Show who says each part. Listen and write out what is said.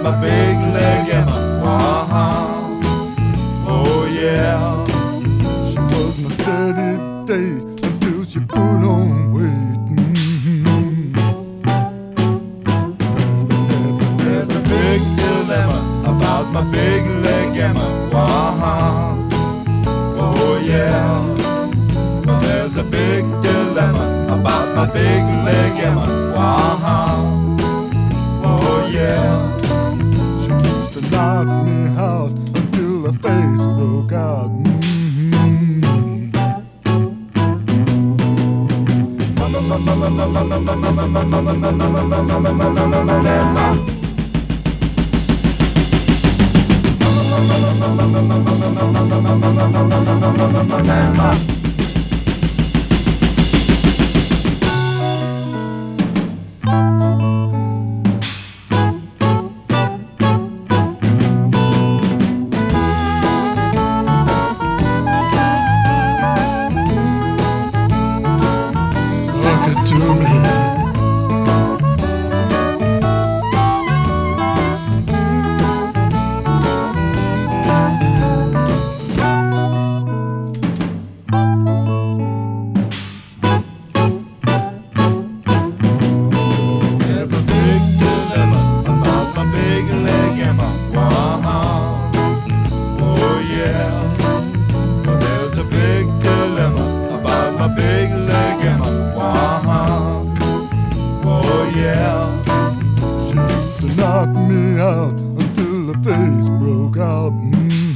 Speaker 1: my big leg and my oh yeah.
Speaker 2: She was my steady date until she put on weight.
Speaker 1: There's a big dilemma about my big leg and my oh yeah. Well, there's a big dilemma about my big leg and my oh yeah.
Speaker 2: She used to knock me out until her face broke out. Talk it to me.
Speaker 1: There's a big dilemma about my big leg and my oh yeah. Well, there's a big dilemma about my big leg and my oh yeah.
Speaker 2: She used to knock me out until her face broke out.